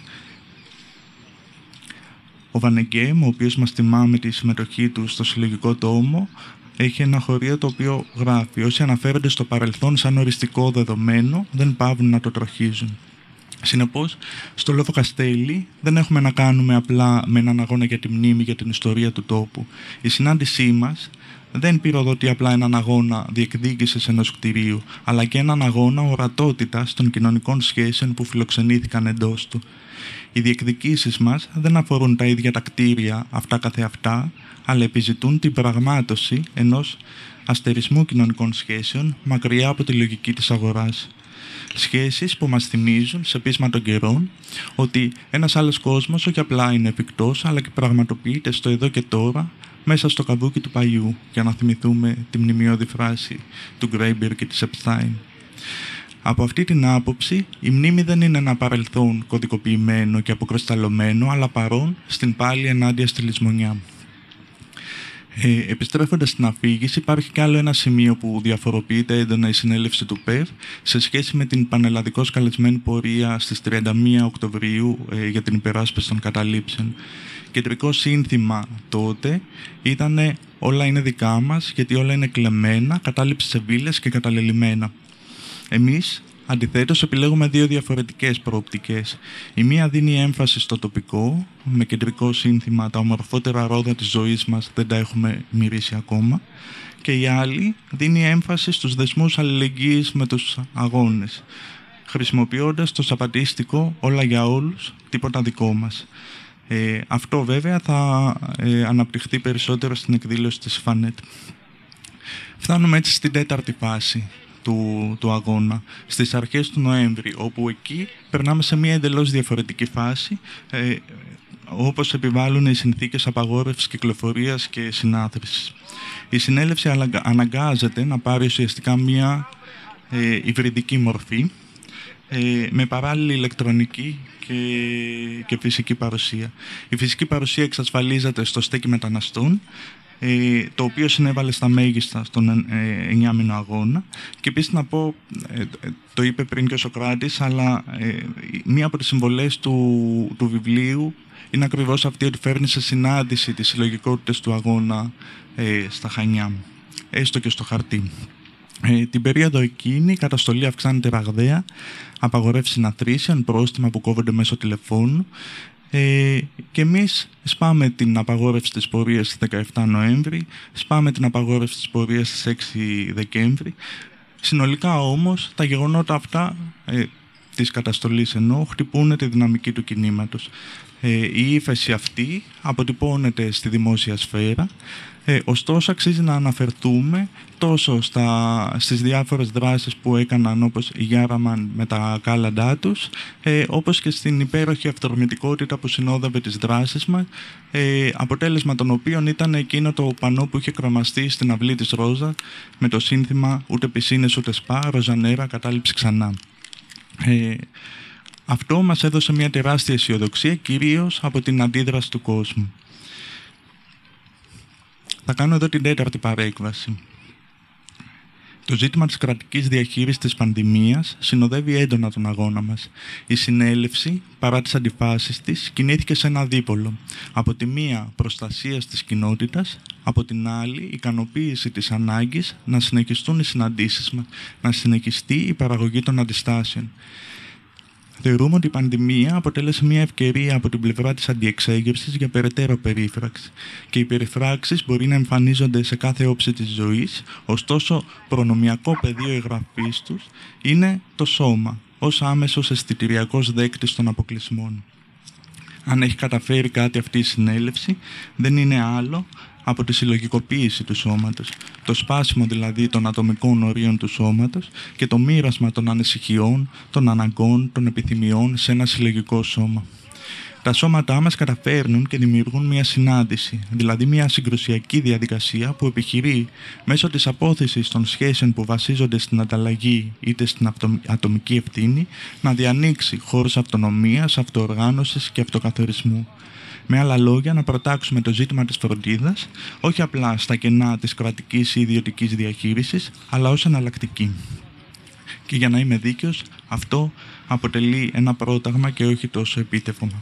Ο Βανεγκέμ, ο οποίος μας τιμά με τη συμμετοχή του στο συλλογικό τόμο, έχει ένα χωρίο το οποίο γράφει: όσοι αναφέρονται στο παρελθόν σαν οριστικό δεδομένο δεν παύουν να το τροχίζουν. Συνεπώς, στο Λόφο Καστέλι δεν έχουμε να κάνουμε απλά με έναν αγώνα για τη μνήμη, για την ιστορία του τόπου. Η συνάντησή μας δεν πυροδοτεί απλά έναν αγώνα διεκδίκησης ενός κτηρίου, αλλά και έναν αγώνα ορατότητας των κοινωνικών σχέσεων που φιλοξενήθηκαν εντός του. Οι διεκδικήσεις μας δεν αφορούν τα ίδια τα κτίρια αυτά καθεαυτά, αλλά επιζητούν την πραγμάτωση ενός αστερισμού κοινωνικών σχέσεων μακριά από τη λογική της αγοράς. Σχέσεις που μας θυμίζουν σε πείσμα των καιρών ότι ένας άλλος κόσμος όχι απλά είναι εφικτός, αλλά και πραγματοποιείται στο εδώ και τώρα μέσα στο καβούκι του παλιού, για να θυμηθούμε τη μνημειώδη φράση του Γκρέιμπερ και της Επστάιν. Από αυτή την άποψη, η μνήμη δεν είναι ένα παρελθόν κωδικοποιημένο και αποκρισταλωμένο, αλλά παρόν στην πάλη ενάντια στη λησμονιά. Ε, επιστρέφοντας στην αφήγηση, υπάρχει κι άλλο ένα σημείο που διαφοροποιείται έντονα η συνέλευση του ΠΕΡ σε σχέση με την πανελλαδικώς καλεσμένη πορεία στις τριάντα μία Οκτωβρίου ε, για την υπεράσπιση των καταλήψεων. Κεντρικό σύνθημα τότε ήταν «Όλα είναι δικά μας, γιατί όλα είναι κλεμμένα, κατάληψη σε βίλες και καταλελειμμένα». Εμείς, αντιθέτως, επιλέγουμε δύο διαφορετικές προοπτικές. Η μία δίνει έμφαση στο τοπικό, με κεντρικό σύνθημα «Τα ομορφότερα ρόδα της ζωής μας δεν τα έχουμε μυρίσει ακόμα», και η άλλη δίνει έμφαση στους δεσμούς αλληλεγγύης με τους αγώνες, χρησιμοποιώντας το σαπατίστικο «Όλα για όλους, τίποτα δικό μας». Ε, αυτό βέβαια θα ε, αναπτυχθεί περισσότερο στην εκδήλωση της Φανέτ. Φτάνουμε έτσι στην τέταρτη φάση του, του αγώνα, στις αρχές του Νοέμβρη, όπου εκεί περνάμε σε μια εντελώς διαφορετική φάση, ε, όπως επιβάλλουν οι συνθήκες απαγόρευσης κυκλοφορίας και συνάθρησης. Η συνέλευση αναγκάζεται να πάρει ουσιαστικά μια ε, υβριδική μορφή, ε, με παράλληλη ηλεκτρονική και, και φυσική παρουσία. Η φυσική παρουσία εξασφαλίζεται στο στέκι μεταναστών, ε, το οποίο συνέβαλε στα μέγιστα στον ε, εννιάμηνο αγώνα. Και επίσης να πω, ε, το είπε πριν και ο Σωκράτης, αλλά ε, μία από τις συμβολές του, του βιβλίου είναι ακριβώς αυτή, ότι φέρνει σε συνάντηση τις συλλογικότητες του αγώνα ε, στα Χανιά, έστω και στο χαρτί. Ε, την περίοδο εκείνη η καταστολή αυξάνεται ραγδαία, απαγορεύσεις συναθρήσεων, πρόστιμα που κόβονται μέσω τηλεφώνου, ε, και εμείς σπάμε την απαγόρευση της πορείας στις δεκαεφτά Νοέμβρη, σπάμε την απαγόρευση της πορείας στις έξι Δεκέμβρη. Συνολικά όμως τα γεγονότα αυτά, ε, της καταστολής εννοώ, χτυπούν τη δυναμική του κινήματος. Ε, η ύφεση αυτή αποτυπώνεται στη δημόσια σφαίρα. Ε, ωστόσο, αξίζει να αναφερθούμε τόσο στα, στις διάφορες δράσεις που έκαναν, όπως η Γιάραμαν με τα κάλαντά τους, ε, όπως και στην υπέροχη αυθορμητικότητα που συνόδευε τις δράσεις μας, ε, αποτέλεσμα των οποίων ήταν εκείνο το πανό που είχε κρομαστεί στην αυλή της Ρόζα με το σύνθημα «Ούτε πισίνες ούτε σπα, Ροζανέρα, κατάληψη ξανά». Ε, αυτό μας έδωσε μια τεράστια αισιοδοξία, κυρίως από την αντίδραση του κόσμου. Θα κάνω εδώ την τέταρτη παρέκβαση. Το ζήτημα της κρατικής διαχείρισης της πανδημίας συνοδεύει έντονα τον αγώνα μας. Η συνέλευση, παρά τις αντιφάσεις της, κινήθηκε σε ένα δίπολο. Από τη μία, προστασία της κοινότητας, από την άλλη, ικανοποίηση της ανάγκης να συνεχιστούν οι συναντήσεις μας, να συνεχιστεί η παραγωγή των αντιστάσεων. Θεωρούμε ότι η πανδημία αποτέλεσε μια ευκαιρία από την πλευρά της αντιεξέγερσης για περαιτέρω περίφραξη. Και οι περιφράξεις μπορεί να εμφανίζονται σε κάθε όψη της ζωής, ωστόσο προνομιακό πεδίο εγγραφής τους είναι το σώμα, ως άμεσος αισθητηριακός δέκτης των αποκλεισμών. Αν έχει καταφέρει κάτι αυτή η συνέλευση, δεν είναι άλλο από τη συλλογικοποίηση του σώματος, το σπάσιμο δηλαδή των ατομικών ορίων του σώματος και το μοίρασμα των ανησυχιών, των αναγκών, των επιθυμιών σε ένα συλλογικό σώμα. Τα σώματά μας καταφέρνουν και δημιουργούν μια συνάντηση, δηλαδή μια συγκρουσιακή διαδικασία που επιχειρεί μέσω της απόθεσης των σχέσεων που βασίζονται στην ανταλλαγή είτε στην ατομική ευθύνη να διανοίξει χώρους αυτονομίας, αυτοοργάνωσης και αυτοκαθορισμού. Με άλλα λόγια, να προτάξουμε το ζήτημα της φροντίδας, όχι απλά στα κενά της κρατικής ή ιδιωτικής διαχείρισης, αλλά ως εναλλακτική. Και για να είμαι δίκαιος, αυτό αποτελεί ένα πρόταγμα και όχι τόσο επίτευγμα.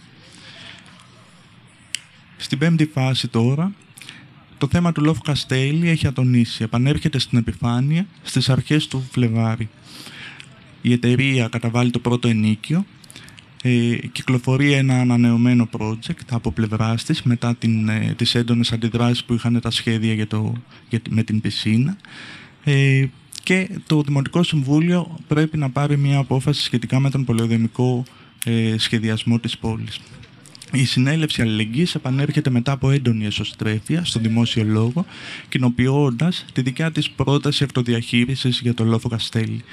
Στην πέμπτη φάση τώρα, το θέμα του Λόφου Καστέλι έχει ατονίσει, επανέρχεται στην επιφάνεια στις αρχές του Φλεβάρι. Η εταιρεία καταβάλει το πρώτο ενίκιο, Ε, κυκλοφορεί ένα ανανεωμένο project από πλευράς της μετά την, ε, τις έντονες αντιδράσεις που είχαν τα σχέδια για το, για, με την πισίνα, ε, και το Δημοτικό Συμβούλιο πρέπει να πάρει μια απόφαση σχετικά με τον πολεοδομικό ε, σχεδιασμό της πόλης. Η συνέλευση αλληλεγγύης επανέρχεται μετά από έντονη εσωστρέφεια στο δημόσιο λόγο, κοινοποιώντας τη δικιά της πρόταση αυτοδιαχείρισης για το Λόφο Καστέλι,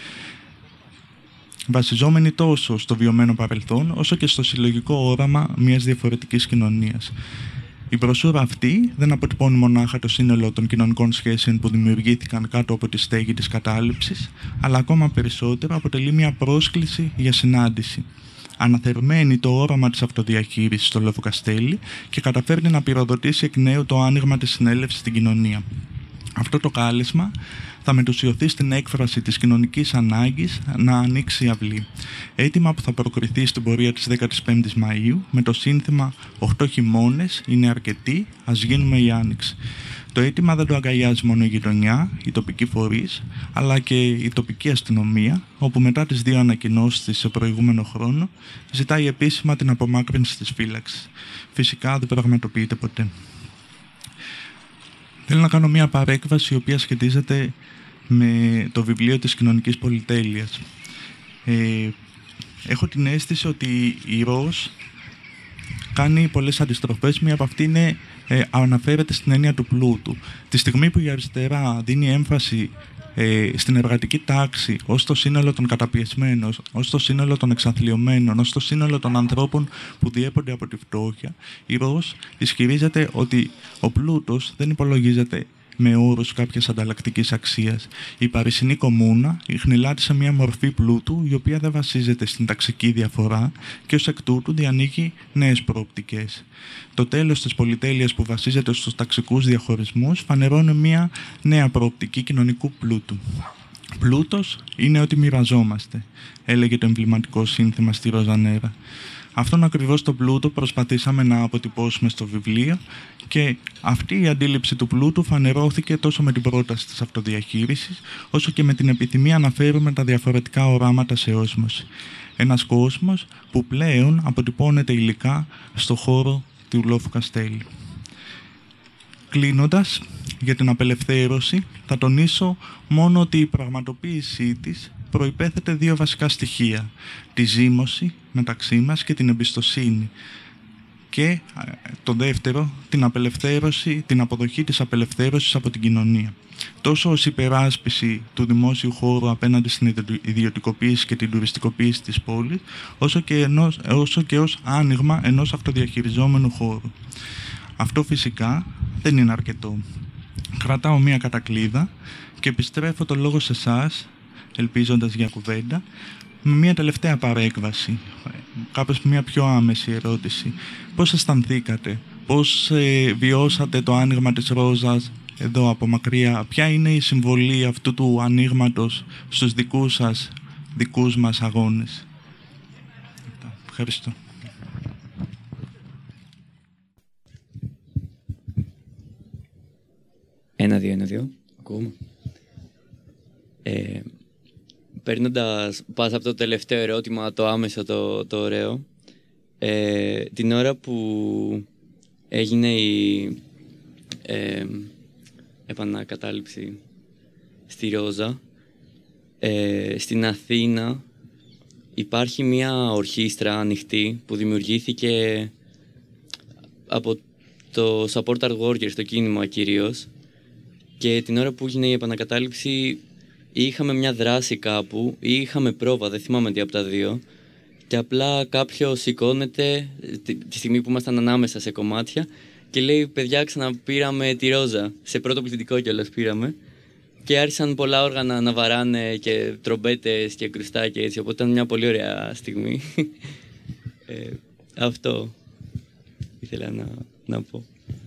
βασιζόμενοι τόσο στο βιωμένο παρελθόν, όσο και στο συλλογικό όραμα μιας διαφορετικής κοινωνίας. Η μπροσούρα αυτή δεν αποτυπώνει μονάχα το σύνολο των κοινωνικών σχέσεων που δημιουργήθηκαν κάτω από τη στέγη της κατάληψης, αλλά ακόμα περισσότερο αποτελεί μια πρόσκληση για συνάντηση. Αναθερμαίνει το όραμα της αυτοδιαχείρισης στο Λόφο Καστέλι και καταφέρνει να πυροδοτήσει εκ νέου το άνοιγμα της συνέλευσης στην κοινωνία. Αυτό το κάλεσμα θα μετουσιωθεί στην έκφραση της κοινωνικής ανάγκης να ανοίξει η αυλή. Αίτημα που θα προκριθεί στην πορεία της δέκατης πέμπτης Μαΐου με το σύνθημα «Οχτώ χειμώνες είναι αρκετοί, ας γίνουμε η Άνοιξη». Το αίτημα δεν το αγκαλιάζει μόνο η γειτονιά, οι τοπικοί φορείς, αλλά και η τοπική αστυνομία, όπου μετά τις δύο ανακοινώσεις της σε προηγούμενο χρόνο ζητάει επίσημα την απομάκρυνση της φύλαξης. Φυσικά δεν πραγματοποιείται ποτέ. Θέλω να κάνω μια παρέκβαση η οποία σχετίζεται με το βιβλίο της κοινωνικής πολυτέλειας. Ε, έχω την αίσθηση ότι η Ροζ κάνει πολλές αντιστροφές. Μία από αυτή είναι, ε, αναφέρεται στην έννοια του πλούτου. Τη στιγμή που η αριστερά δίνει έμφαση ε, στην εργατική τάξη ως το σύνολο των καταπιεσμένων, ως το σύνολο των εξαθλιωμένων, ως το σύνολο των ανθρώπων που διέπονται από τη φτώχεια, η Ροζ ισχυρίζεται ότι ο πλούτος δεν υπολογίζεται με όρους κάποιας ανταλλακτικής αξίας. Η Παρισινή Κομμούνα ιχνηλάτησε σε μια μορφή πλούτου η οποία δεν βασίζεται στην ταξική διαφορά και ως εκ τούτου διανοίγει νέες προοπτικές. Το τέλος της πολυτέλειας που βασίζεται στους ταξικούς διαχωρισμούς φανερώνει μια νέα προοπτική κοινωνικού πλούτου. «Πλούτος είναι ότι μοιραζόμαστε», έλεγε το εμβληματικό σύνθημα στη Ροζανέρα. Αυτόν ακριβώς τον πλούτο προσπαθήσαμε να αποτυπώσουμε στο βιβλίο και αυτή η αντίληψη του πλούτου φανερώθηκε τόσο με την πρόταση της αυτοδιαχείρισης, όσο και με την επιθυμία να φέρουμε τα διαφορετικά οράματα σε όσμωση. Ένας κόσμος που πλέον αποτυπώνεται υλικά στο χώρο του Λόφου Καστέλη. Κλείνοντας, για την απελευθέρωση θα τονίσω μόνο ότι η πραγματοποίησή της προϋπέθεται δύο βασικά στοιχεία: τη ζήμωση μεταξύ μας και την εμπιστοσύνη, και το δεύτερο, την απελευθέρωση, την αποδοχή της απελευθέρωσης από την κοινωνία. Τόσο ως υπεράσπιση του δημόσιου χώρου απέναντι στην ιδιωτικοποίηση και την τουριστικοποίηση της πόλης, όσο και, ενός, όσο και ως άνοιγμα ενός αυτοδιαχειριζόμενου χώρου. Αυτό φυσικά δεν είναι αρκετό. Κρατάω μία κατακλείδα και επιστρέφω το λόγο σε εσάς, ελπίζοντας για κουβέντα, με μία τελευταία παρέκβαση, κάπως μία πιο άμεση ερώτηση. Πώς αισθανθήκατε, πώς ε, βιώσατε το άνοιγμα της Ρόζας εδώ από μακριά, ποια είναι η συμβολή αυτού του ανοίγματος στους δικούς σας, δικούς μας αγώνες? Ευχαριστώ. Ένα, δύο, ένα, δύο. Ακούμε. Ε, παίρνοντας, πας από το τελευταίο ερώτημα, το άμεσο, το, το ωραίο, ε, την ώρα που έγινε η ε, επανακατάληψη στη Ρόζα, ε, στην Αθήνα υπάρχει μια ορχήστρα ανοιχτή που δημιουργήθηκε από το Supporter Workers, το κίνημα κυρίως, και την ώρα που έγινε η επανακατάληψη είχαμε μια δράση κάπου ή είχαμε πρόβα, δεν θυμάμαι τι από τα δύο, και απλά κάποιος σηκώνεται τη στιγμή που ήμασταν ανάμεσα σε κομμάτια και λέει: παιδιά, ξαναπήραμε τη Ρόζα, σε πρώτο πληθυντικό κιόλας πήραμε, και άρχισαν πολλά όργανα να βαράνε και τρομπέτες και κρουστά και έτσι, οπότε ήταν μια πολύ ωραία στιγμή. ε, αυτό ήθελα να, να πω.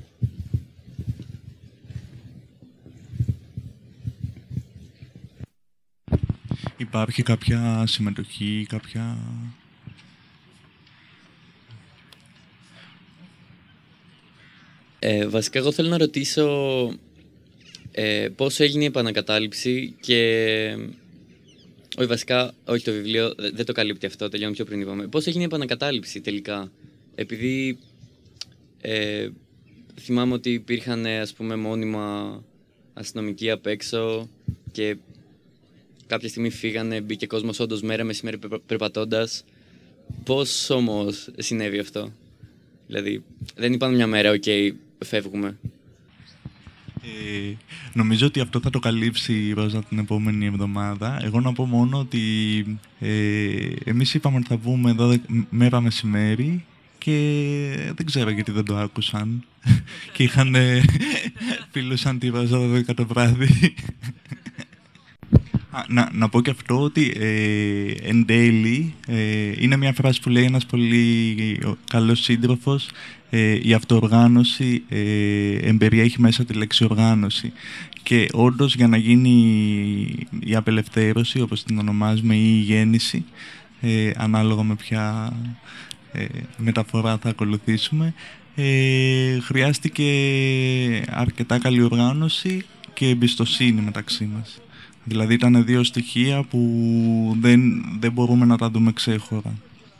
Υπάρχει κάποια συμμετοχή, κάποια... Ε, βασικά, εγώ θέλω να ρωτήσω ε, πώς έγινε η επανακατάληψη και... Όχι, βασικά, όχι, το βιβλίο δεν το καλύπτει αυτό, τελειώνω πιο πριν είπαμε. Πώς έγινε η επανακατάληψη τελικά? Επειδή ε, θυμάμαι ότι υπήρχαν, ας πούμε, μόνιμα αστυνομικοί απ' έξω και κάποια στιγμή φύγανε, μπήκε κόσμος όντως μέρα μεσημέρι περπατώντας. Πώς όμως συνέβη αυτό? Δηλαδή, δεν είπαν μια μέρα, οκ, okay, φεύγουμε. Ε, νομίζω ότι αυτό θα το καλύψει η Ρόζα την επόμενη εβδομάδα. Εγώ να πω μόνο ότι ε, εμείς είπαμε ότι θα βγούμε εδώ μέρα μεσημέρι και δεν ξέρω γιατί δεν το άκουσαν. Και είχαν φίλους σαν τη Ρόζα δώδεκα το βράδυ. Να, να πω και αυτό ότι ε, εν τέλει ε, είναι μια φράση που λέει ένας πολύ καλός σύντροφος: ε, η αυτοοργάνωση ε, εμπεριέχει μέσα τη λέξη οργάνωση. Και όντως, για να γίνει η απελευθέρωση, όπως την ονομάζουμε, ή η γέννηση, ε, ανάλογα με ποια ε, μεταφορά θα ακολουθήσουμε, ε, χρειάστηκε αρκετά καλή οργάνωση και εμπιστοσύνη μεταξύ μας. Δηλαδή ήταν δύο στοιχεία που δεν, δεν μπορούμε να τα δούμε ξέχωρα.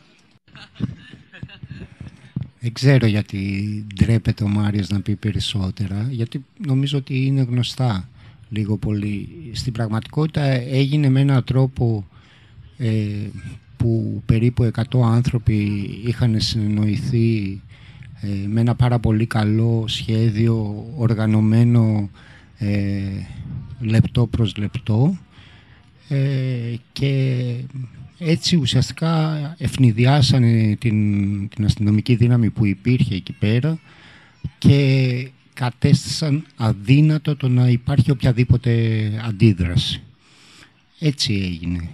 Δεν ξέρω γιατί ντρέπεται ο Μάριος να πει περισσότερα, γιατί νομίζω ότι είναι γνωστά λίγο πολύ. Στην πραγματικότητα έγινε με έναν τρόπο ε, που περίπου εκατό άνθρωποι είχαν συνεννοηθεί ε, με ένα πάρα πολύ καλό σχέδιο, οργανωμένο ε, λεπτό προς λεπτό, ε, και έτσι ουσιαστικά ευνηδιάσανε την, την αστυνομική δύναμη που υπήρχε εκεί πέρα και κατέστησαν αδύνατο το να υπάρχει οποιαδήποτε αντίδραση. Έτσι έγινε.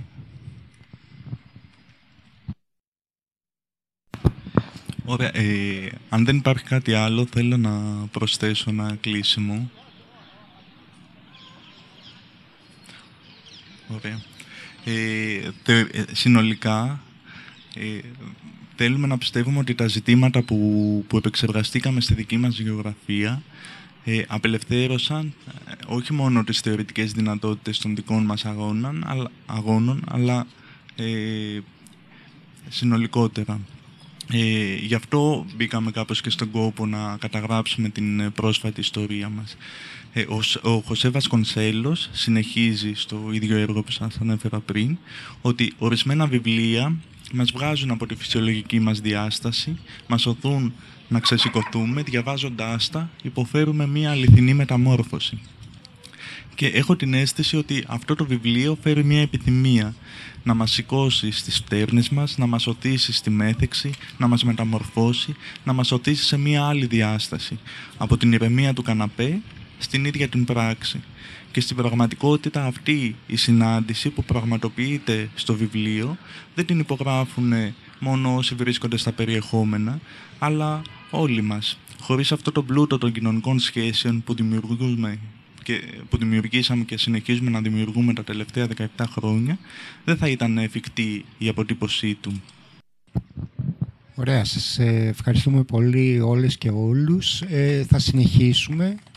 Ωραία. Ε, αν δεν υπάρχει κάτι άλλο, θέλω να προσθέσω ένα κλείσιμο. Ωραία. Ε, τε, ε, συνολικά, ε, θέλουμε να πιστεύουμε ότι τα ζητήματα που, που επεξεργαστήκαμε στη δική μας γεωγραφία ε, απελευθέρωσαν ε, όχι μόνο τις θεωρητικές δυνατότητες των δικών μας αγώνων, αλλά, αγώνων, αλλά ε, συνολικότερα. Ε, γι' αυτό μπήκαμε κάπως και στον κόπο να καταγράψουμε την πρόσφατη ιστορία μας. Ε, ο, ο Χωσέ Βασκονσέλος συνεχίζει στο ίδιο έργο που σας ανέφερα πριν, ότι ορισμένα βιβλία μας βγάζουν από τη φυσιολογική μας διάσταση, μας οθούν να ξεσηκωθούμε, διαβάζοντάς τα υποφέρουμε μια αληθινή μεταμόρφωση. Και έχω την αίσθηση ότι αυτό το βιβλίο φέρει μια επιθυμία να μας σηκώσει στις φτέρνες μας, να μας οθήσει στη μέθεξη, να μας μεταμορφώσει, να μας οθήσει σε μια άλλη διάσταση, από την ηρεμία του καναπέ στην ίδια την πράξη. Και στην πραγματικότητα αυτή η συνάντηση που πραγματοποιείται στο βιβλίο δεν την υπογράφουν μόνο όσοι βρίσκονται στα περιεχόμενα, αλλά όλοι μας. Χωρίς αυτό το πλούτο των κοινωνικών σχέσεων που δημιουργούμε και που δημιουργήσαμε και συνεχίζουμε να δημιουργούμε τα τελευταία δεκαεπτά χρόνια, δεν θα ήταν εφικτή η αποτύπωσή του. Ωραία, σας ευχαριστούμε πολύ όλες και όλους. Ε, θα συνεχίσουμε